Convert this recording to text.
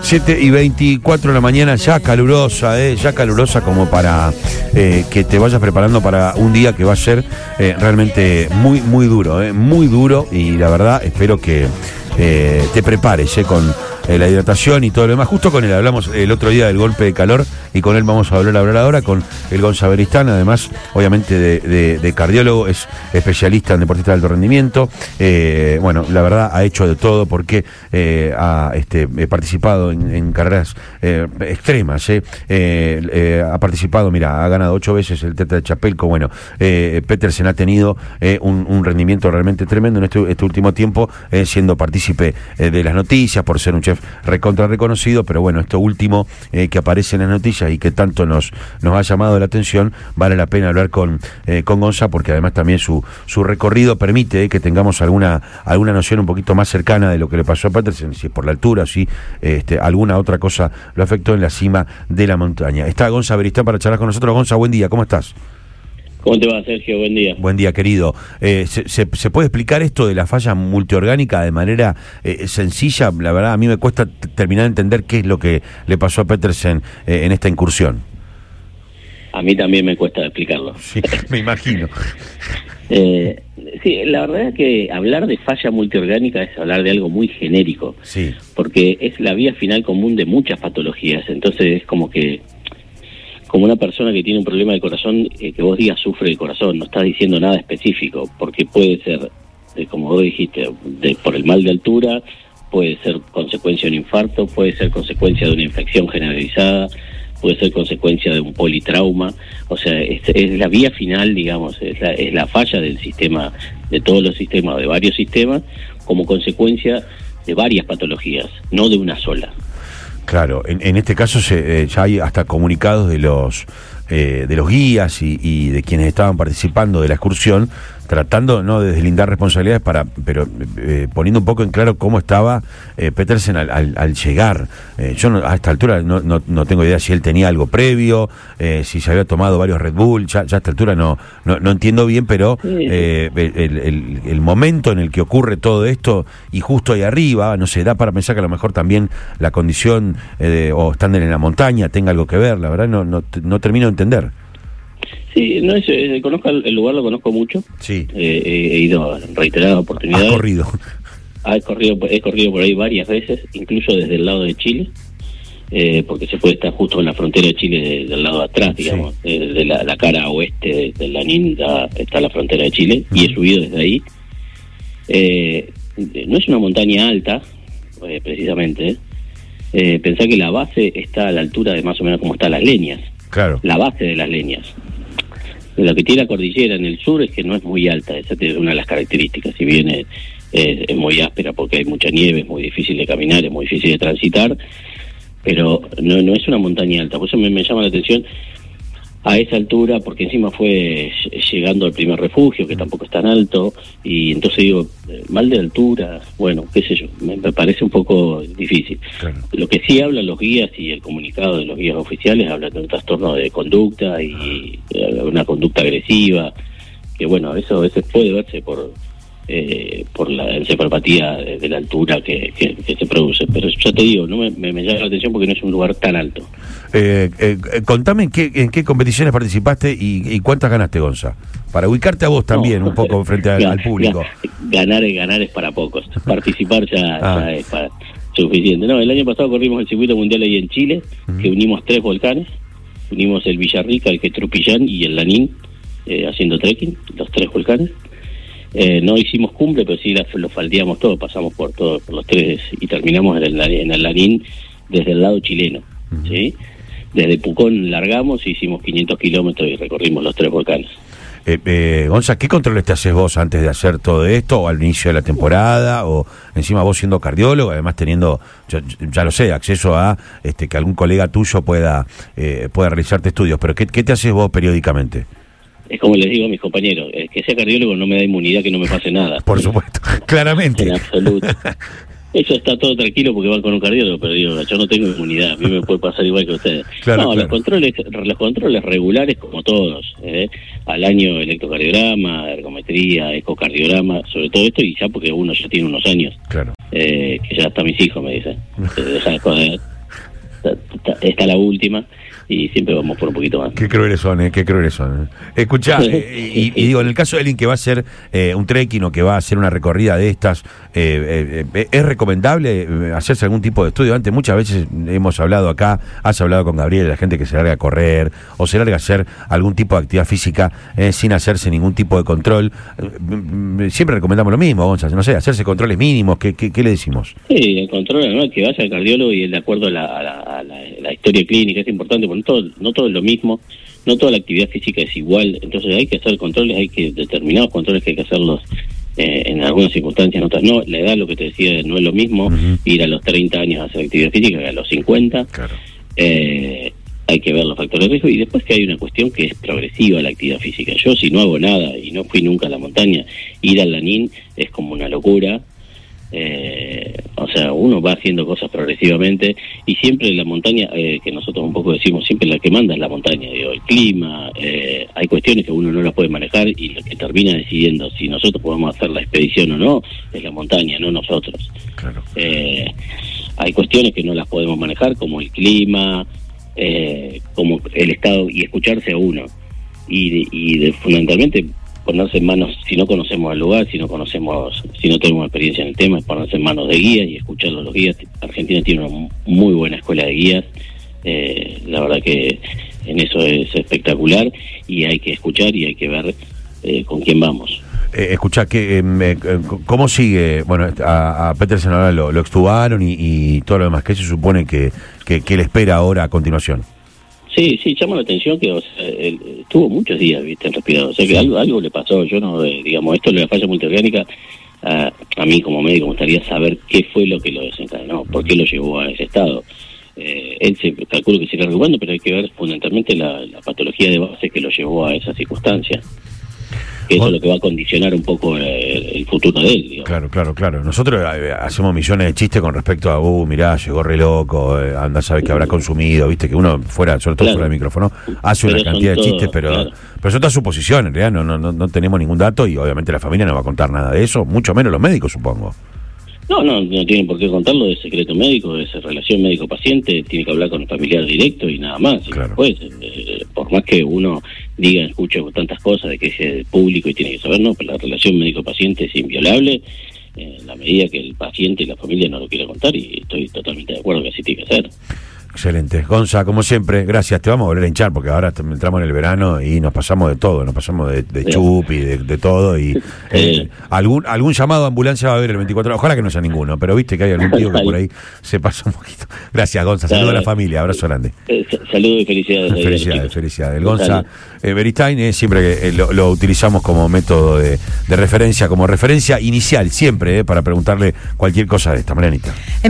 7:24 de la mañana, ya calurosa como para que te vayas preparando para un día que va a ser realmente muy, muy duro, muy duro, y la verdad espero que te prepares con la hidratación y todo lo demás. Justo con él hablamos el otro día del golpe de calor y con él vamos a hablar ahora con el Gonza Beristán, además obviamente de cardiólogo, es especialista en deportistas de alto rendimiento. Bueno, la verdad ha hecho de todo porque ha participado en carreras extremas. Ha participado, mira, ha ganado 8 veces el Tetra de Chapelco. Bueno, Petersen ha tenido un rendimiento realmente tremendo en este último tiempo, siendo partícipe de las noticias por ser un chef recontra reconocido, pero bueno, esto último que aparece en las noticias y que tanto nos ha llamado la atención, vale la pena hablar con Gonza, porque además también su recorrido permite que tengamos alguna noción un poquito más cercana de lo que le pasó a Petersen, si es por la altura, si alguna otra cosa lo afectó en la cima de la montaña. Está Gonza Beristán para charlar con nosotros. Gonza, buen día, ¿cómo estás? ¿Cómo te va, Sergio? Buen día. Buen día, querido. ¿Se puede explicar esto de la falla multiorgánica de manera sencilla? La verdad, a mí me cuesta terminar de entender qué es lo que le pasó a Petersen en esta incursión. A mí también me cuesta explicarlo. Sí, me imagino. Sí, la verdad es que hablar de falla multiorgánica es hablar de algo muy genérico. Sí. Porque es la vía final común de muchas patologías. Entonces es como una persona que tiene un problema de corazón, que vos digas sufre de corazón, no estás diciendo nada específico, porque puede ser, como vos dijiste, por el mal de altura, puede ser consecuencia de un infarto, puede ser consecuencia de una infección generalizada, puede ser consecuencia de un politrauma. O sea, es la vía final, digamos, es la falla del sistema, de todos los sistemas, de varios sistemas, como consecuencia de varias patologías, no de una sola. Claro, en este caso ya hay hasta comunicados de los guías y de quienes estaban participando de la excursión, tratando no de deslindar responsabilidades, pero poniendo un poco en claro cómo estaba Petersen al llegar. Yo a esta altura no tengo idea si él tenía algo previo, si se había tomado varios Red Bull, ya a esta altura no entiendo bien, pero el momento en el que ocurre todo esto y justo ahí arriba, no sé, da para pensar que a lo mejor también la condición o estando en la montaña tenga algo que ver. La verdad no termino de entender. Sí, conozco el lugar, lo conozco mucho. Sí. He ido en reiteradas oportunidades. He corrido por ahí varias veces, incluso desde el lado de Chile, porque se puede estar justo en la frontera de Chile, del lado de atrás, digamos, sí. De la cara oeste del Lanín está la frontera de Chile, y he subido desde ahí. No es una montaña alta, precisamente. Pensá que la base está a la altura de más o menos como están las Leñas. Claro. La base de las Leñas. Lo que tiene la cordillera en el sur es que no es muy alta, esa es una de las características. Si bien es muy áspera porque hay mucha nieve, es muy difícil de caminar, es muy difícil de transitar, pero no es una montaña alta. Por eso me llama la atención a esa altura, porque encima fue llegando al primer refugio, que tampoco es tan alto, y entonces digo, mal de altura, bueno, qué sé yo, me parece un poco difícil. Claro. Lo que sí hablan los guías y el comunicado de los guías oficiales habla de un trastorno de conducta y una conducta agresiva, que bueno, eso a veces puede verse por la encefalopatía de la altura que se produce, pero ya te digo, no me llama la atención porque no es un lugar tan alto. Contame en qué competiciones participaste y cuántas ganaste, Gonza, para ubicarte a vos también un poco frente al público. Ganar es para pocos, participar ya es para suficiente. No, el año pasado corrimos el circuito mundial ahí en Chile, que unimos 3 volcanes, unimos el Villarrica, el Quetrupillán y el Lanín, haciendo trekking, los 3 volcanes. No hicimos cumbre, pero sí lo faldeamos todo, pasamos por los 3 y terminamos en el Lanín desde el lado chileno. ¿Sí? Desde Pucón largamos, hicimos 500 kilómetros y recorrimos los 3 volcanes. Gonza, ¿qué controles te haces vos antes de hacer todo esto, o al inicio de la temporada, o encima vos siendo cardiólogo, además teniendo, ya lo sé, acceso a que algún colega tuyo pueda realizarte estudios, pero ¿qué te haces vos periódicamente? Es como les digo a mis compañeros, que sea cardiólogo no me da inmunidad, que no me pase nada. Por supuesto, claramente. En absoluto. Eso está todo tranquilo porque van con un cardiólogo, pero digo, yo no tengo inmunidad, a mí me puede pasar igual que a ustedes. Claro, no, claro. Los controles regulares como todos, al año electrocardiograma, ergometría, ecocardiograma, sobre todo esto, y ya porque uno ya tiene unos años, claro. Que ya hasta mis hijos me dicen, deja de joder. última y siempre vamos por un poquito más. Qué crueles son, qué crueles son. Escuchá, y digo, en el caso de alguien que va a hacer un trekking o que va a hacer una recorrida de estas, ¿es recomendable hacerse algún tipo de estudio? Antes muchas veces hemos hablado acá, has hablado con Gabriel, la gente que se larga a correr o se larga a hacer algún tipo de actividad física sin hacerse ningún tipo de control. Siempre recomendamos lo mismo, Gonzalo, no sé, hacerse controles mínimos, ¿qué le decimos? Sí, el control anual, que vaya al cardiólogo y de acuerdo a la historia clínica, es importante, porque no todo es lo mismo, no toda la actividad física es igual, entonces hay que hacer controles, determinados controles que hay que hacerlos en algunas circunstancias, en otras no. La edad, lo que te decía, no es lo mismo ir a los 30 años a hacer actividad física que a los 50. Claro. Hay que ver los factores de riesgo y después que hay una cuestión que es progresiva la actividad física. Yo si no hago nada y no fui nunca a la montaña, ir al Lanín es como una locura. O sea, uno va haciendo cosas progresivamente y siempre la montaña, que nosotros un poco decimos, siempre la que manda es la montaña, digo, el clima, hay cuestiones que uno no las puede manejar y lo que termina decidiendo si nosotros podemos hacer la expedición o no es la montaña, no nosotros. Claro. Hay cuestiones que no las podemos manejar, como el clima, como el estado, y escucharse a uno y fundamentalmente ponerse en manos, si no conocemos el lugar, si no tenemos experiencia en el tema, es ponerse en manos de guías y escucharlos los guías. Argentina tiene una muy buena escuela de guías, la verdad que en eso es espectacular y hay que escuchar y hay que ver con quién vamos. Escuchá, ¿cómo sigue? Bueno, a Petersen ahora lo extubaron y todo lo demás. ¿Qué se supone que le espera ahora a continuación? Sí, llama la atención que estuvo muchos días, viste, en respirador. O sea que algo le pasó. Yo no, digamos, esto de la falla multiorgánica, a mí como médico me gustaría saber qué fue lo que lo desencadenó, por qué lo llevó a ese estado. Él se calcula que se irá recuperando, pero hay que ver fundamentalmente la patología de base que lo llevó a esa circunstancia. Que eso es lo que va a condicionar un poco el futuro de él, digamos. Claro. Nosotros hacemos millones de chistes con respecto a, mirá, llegó re loco, anda, sabe que habrá consumido, viste, que uno fuera, sobre todo fuera del micrófono, hace una cantidad de chistes, pero son todas suposiciones, en realidad no tenemos ningún dato y obviamente la familia no va a contar nada de eso, mucho menos los médicos, supongo. No tienen por qué contarlo, de secreto médico, de esa relación médico-paciente, tiene que hablar con el familiar directo y nada más. Claro. Después, por más que uno escuche tantas cosas de que es público y tiene que saber, no, pero la relación médico-paciente es inviolable en la medida que el paciente y la familia no lo quiera contar y estoy totalmente de acuerdo que así tiene que ser. Excelente. Gonza, como siempre, gracias. Te vamos a volver a hinchar porque ahora entramos en el verano y nos pasamos de todo, nos pasamos de chup y de todo. Y algún llamado a ambulancia va a haber el 24 horas. Ojalá que no sea ninguno, pero viste que hay algún tío que por ahí se pasa un poquito. Gracias, Gonza. Saludos a la familia. Abrazo grande. Saludos y felicidades. Felicidades. El Gonza Beristain siempre lo utilizamos como método de referencia, como referencia inicial, siempre, para preguntarle cualquier cosa de esta, Marianita.